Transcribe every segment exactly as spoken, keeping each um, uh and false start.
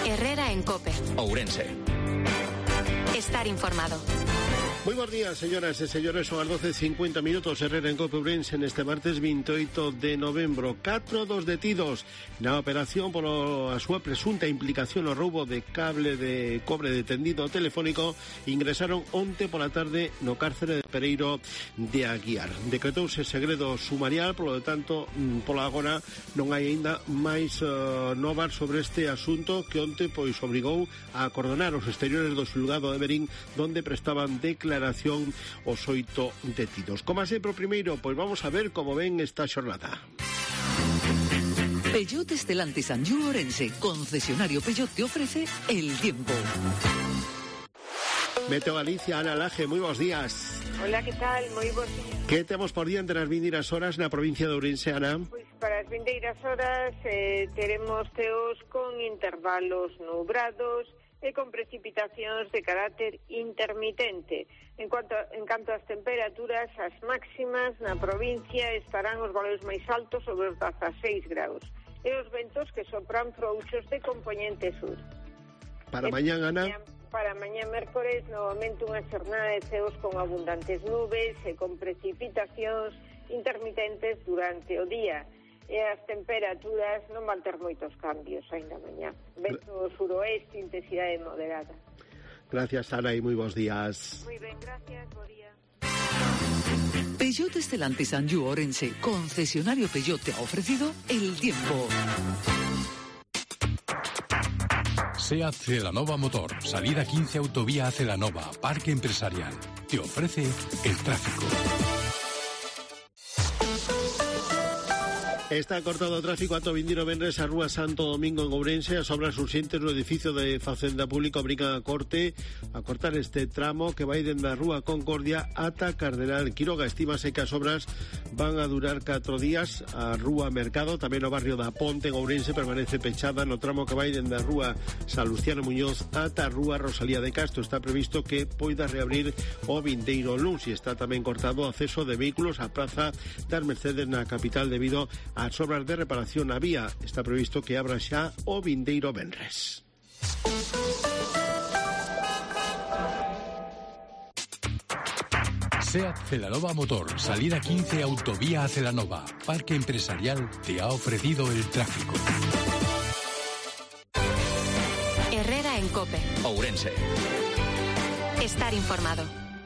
Herrera en COPE. Ourense. Estar informado. Moi bons días, señoras e señores, son as doce e cincuenta minutos. Herrera en COPE Ourense neste martes veintioito de novembro. Catro dos detidos na operación polo a súa presunta implicación no roubo de cable de cobre de tendido telefónico ingresaron onte pola tarde no cárcere de Pereiro de Aguiar. Decretouse segredo sumarial, polo de tanto, pola agora non hai aínda máis uh, novas sobre este asunto que onte pois obrigou a acordonar os exteriores do xulgado de Verín, donde prestaban declaración os oito detidos. Como sempre, primeiro, pois vamos a ver como ven esta xornada. Peugeot Stellantis Anjou Ourense, concesionario Peugeot, te ofrece el tiempo. Meteo Galicia, Ana Laje, moi bons días. Hola, que tal? Moi bons días. Que temos por diante nas vindeiras horas na provincia de Ourense, Ana? Pois para as vindeiras horas eh, teremos teos con intervalos nubrados e con precipitacións de carácter intermitente. En cuanto, en canto ás temperaturas, as máximas na provincia estarán os valores máis altos sobre os dezaseis graus. E os ventos que sopran frouxos de compoñente sur. Para mañán, Ana? Para mañá mércores, novamente unha xornada de ceos con abundantes nubes e con precipitacións intermitentes durante o día. E as temperaturas non van ter moitos cambios ainda mañá. Vento suroeste, intensidade moderada. Gracias, Ana, e moi bons días. Moi ben, gracias, bo día. Peugeot Stellantis Anjou Ourense, concesionario Peugeot, te ha ofrecido el tiempo. SEAT Celanova Motor, salida quince autovía a Celanova, parque empresarial. Te ofrece el tráfico. Está cortado o tráfico ata o vindeiro venres a Rúa Santo Domingo en Ourense. As obras urxentes no edificio de Facenda Pública obrigan a corte a cortar este tramo que vai dende a Rúa Concordia ata Cardenal Quiroga. Estímase que as obras van a durar catro días. A Rúa Mercado, tamén o barrio da Ponte en Ourense, permanece pechada no tramo que vai dende a Rúa Salustiano Muñoz ata a Rúa Rosalía de Castro. Está previsto que poida reabrir o vindeiro luns e está tamén cortado o acceso de vehículos á Praza das Mercedes na capital debido as obras de reparación á vía. Está previsto que abra xa o vindeiro venres. SEAT Celanova Motor, salida quince autovía a Celanova, parque empresarial, te ha ofrecido el tráfico. Herrera en COPE. Ourense. Estar informado.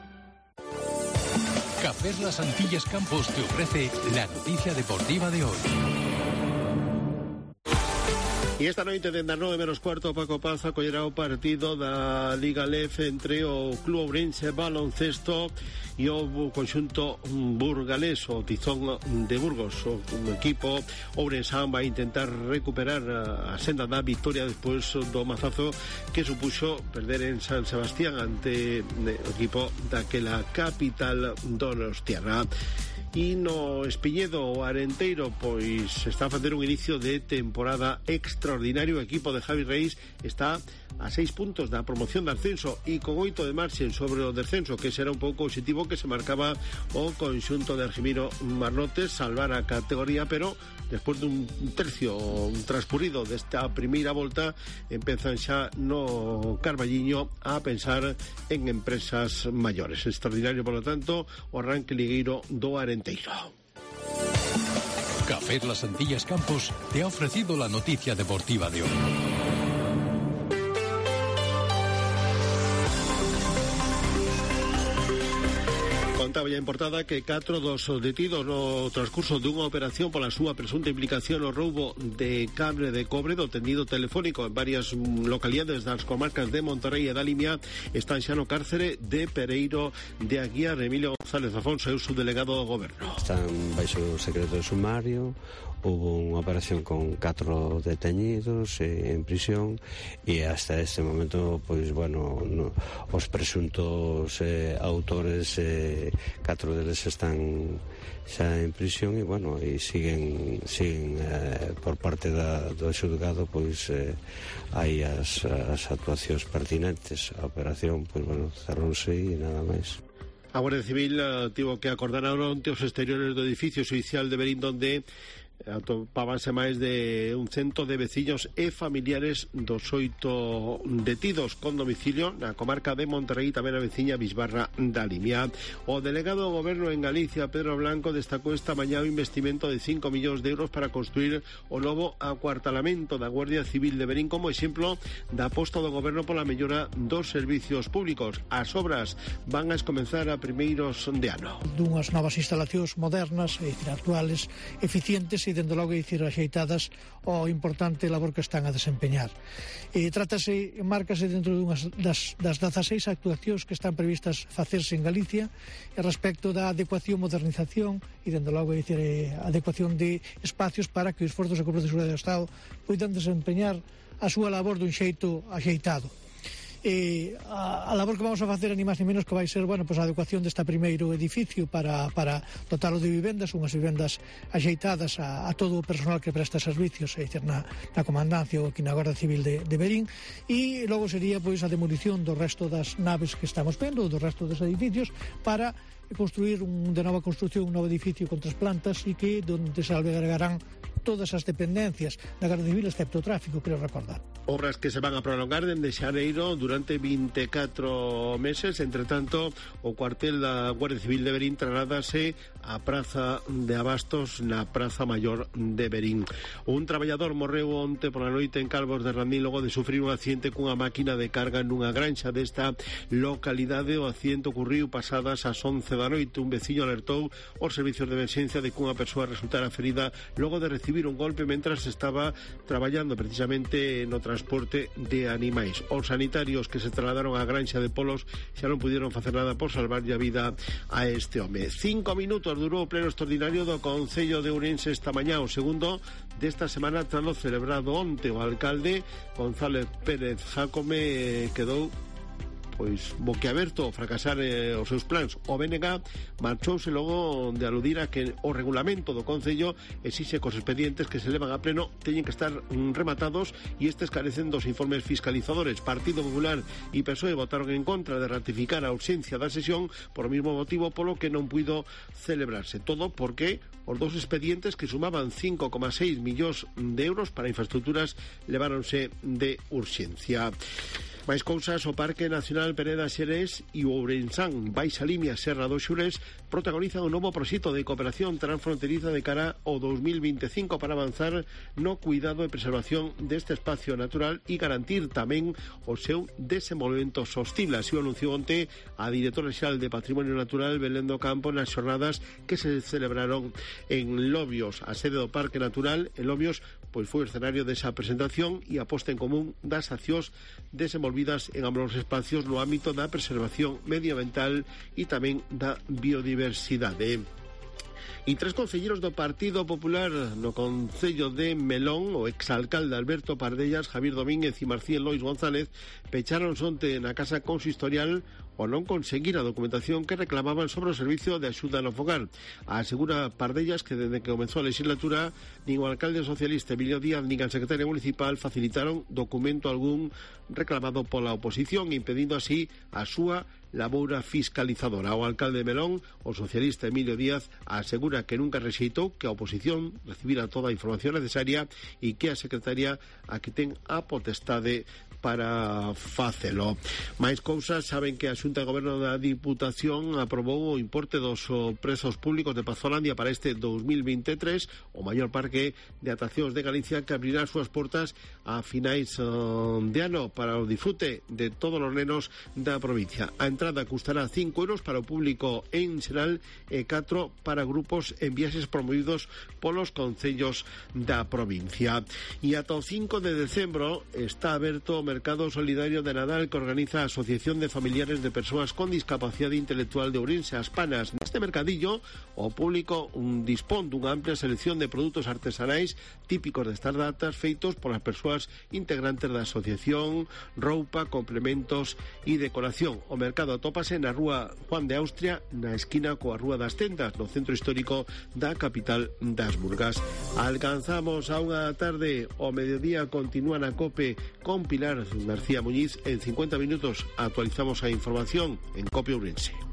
Cafés Las Antillas Campos te ofrece la noticia deportiva de hoy. E esta noite dende as nove menos cuarto Paco Paz acollerá o partido da Liga L E F entre o Club Ourense Baloncesto e o conxunto burgalés, o Tizón de Burgos. O equipo ourensán vai intentar recuperar a senda da victoria despois do mazazo que supuxo perder en San Sebastián ante o equipo daquela capital donostiarra. E no Espiñedo, o Arenteiro, pois está a facer un inicio de temporada extraordinario. O equipo de Javi Reis está a seis puntos da promoción de ascenso e con oito de marxen sobre o descenso, que será un pouco o objetivo que se marcaba o conxunto de Argimiro Marnotes, salvar a categoría, pero despois dun tercio transcurrido desta primeira volta empezan xa no Carballiño a pensar en empresas maiores. Extraordinario, por lo tanto, o arranque ligueiro do Arenteiro. Café Las Antillas Campos te ha ofrecido la noticia deportiva de hoy. Contaba ya en portada que catro dos detidos no transcurso dunha operación pola súa presunta implicación no roubo de cable de cobre do tendido telefónico en varias localidades das comarcas de Monterrey e da Limia están xa no cárcere de Pereiro de Aguiar. Emilio González Afonso é o subdelegado do Goberno. Están baixo o secreto de sumario. Hubo unha operación con catro deteñidos eh, en prisión e hasta este momento, pois, bueno, no, os presuntos eh, autores, eh, catro deles están xa en prisión e, bueno, e siguen, siguen eh, por parte da, do xulgado, pois, eh, hai as, as actuacións pertinentes. A operación, pois, bueno, cerrouse e nada máis. A Guardia Civil uh, tivo que acordar onte os exteriores do edificio xudicial de Verín, donde atopábanse máis de un cento de veciños e familiares dos oito detidos con domicilio na comarca de Monterrey, tamén a veciña Bisbarra da Limia. O delegado do Goberno en Galicia, Pedro Blanco, destacou esta mañá o investimento de cinco millóns de euros para construir o novo acuartelamento da Guardia Civil de Verín como exemplo da aposta do Goberno pola mellora dos servicios públicos. As obras van a comenzar a primeiros de ano. Dunhas novas instalacións modernas, é dicir, actuales, eficientes e, dende logo, é dicir, axeitadas ao importante labor que están a desempeñar. E trátase, márcase dentro dunhas das, das dezaseis actuacións que están previstas facerse en Galicia e respecto da adecuación, modernización e, dende logo, é dicir, a adecuación de espacios para que os forzos de cobertura de seguridade do Estado poidan desempeñar a súa labor dun xeito axeitado. E a, a labor que vamos a facer ni máis ni menos que vai ser, bueno, pues a adecuación deste primeiro edificio para, para dotalo de vivendas, unhas vivendas axeitadas a, a todo o personal que presta servicios, é dicir, na, na comandancia ou aquí na Guardia Civil de, de Verín, e logo sería pois a demolición do resto das naves que estamos vendo, do resto dos edificios, para construir un, de nova construcción un novo edificio con tres plantas e que donde se albergarán todas as dependencias da Garda Civil, excepto o tráfico, creo recordar. Obras que se van a prolongar dende xaneiro durante veinticuatro meses. Entre tanto, o cuartel da Guardia Civil de Verín trasladase á Praza de Abastos na Praza Maior de Verín. Un traballador morreu onte pola noite en Calvos de Randín logo de sufrir un accidente cunha máquina de carga nunha granxa desta localidade. O accidente ocurriu pasadas as once da noite. Un veciño alertou os servicios de emerxencia de que unha persoa resultara ferida logo de recibir un golpe mentras estaba traballando precisamente no transporte de animais. Os sanitarios que se trasladaron á granxa de Polos xa non pudieron facer nada por salvarlle a vida a este home. Cinco minutos durou o pleno extraordinario do Concello de Ourense esta mañá, o segundo desta semana tras o celebrado onte. O alcalde González Pérez Jácome quedou pois boquiaberto ao fracasar eh, os seus plans. O B N G marchouse logo de aludir a que o regulamento do Concello exixe que os expedientes que se levan a pleno teñen que estar mm, rematados e estes carecen dos informes fiscalizadores. Partido Popular e P S O E votaron en contra de ratificar a ausencia da sesión por o mesmo motivo polo que non puido celebrarse. Todo porque os dous expedientes que sumaban cinco coma seis millóns de euros para infraestructuras leváronse de urxencia. Máis cousas, o Parque Nacional Pereda Xerés e o Ourensán Baixa Limia Serra do Xurés protagonizan un novo proxecto de cooperación transfronteriza de cara ao dos mil veinticinco para avanzar no cuidado e preservación deste espacio natural e garantir tamén o seu desenvolvemento sostible. Así o anunciou onte a directora xeral de Patrimonio Natural Belén do Campo nas xornadas que se celebraron en Lobios. A sede do Parque Natural en Lobios pois foi o escenario desa presentación e a posta en común das accións desenvolvidas en ambos os espacios no ámbito da preservación medioambiental e tamén da biodiversidade. E tres concelleiros do Partido Popular no Concello de Melón, o exalcalde Alberto Pardellas, Javier Domínguez e Marcial Lois González, pecharon onte na Casa Consistorial o non conseguir a documentación que reclamaban sobre o servicio de axuda no fogar. Asegura Pardellas que desde que comenzou a legislatura nin o alcalde socialista Emilio Díaz nin a secretaria municipal facilitaron documento algún reclamado pola oposición, impedindo así a súa laboura fiscalizadora. O alcalde de Melón, o socialista Emilio Díaz, asegura que nunca rexeitou que a oposición recibira toda a información necesaria e que a secretaria a que ten a potestade para facelo. Máis cousas, saben que a Xunta de Goberno da Diputación aprobou o importe dos prezos públicos de Pazolandia para este dos mil veintitrés, o maior parque de atraccións de Galicia que abrirá as súas portas a finais uh, de ano para o disfrute de todos os nenos da provincia. A entrada custará cinco euros para o público en xeral e catro para grupos en viaxes promovidos polos concellos da provincia. E ata o cinco de decembro está aberto o Mercado Solidario de Nadal que organiza a Asociación de Familiares de Persoas con Discapacidade Intelectual de Ourense, as PANAS. Neste mercadillo, o público un, dispón dunha amplia selección de produtos artesanais típicos destas datas feitos polas persoas integrantes da asociación, roupa, complementos e decoración. O mercado atópase na rúa Juan de Austria, na esquina coa Rúa das Tendas, no centro histórico da capital das Burgas. Alcanzamos a unha tarde, o mediodía continúa na COPE con Pilar García Muñiz. En cincuenta minutos actualizamos a información en COPE Ourense.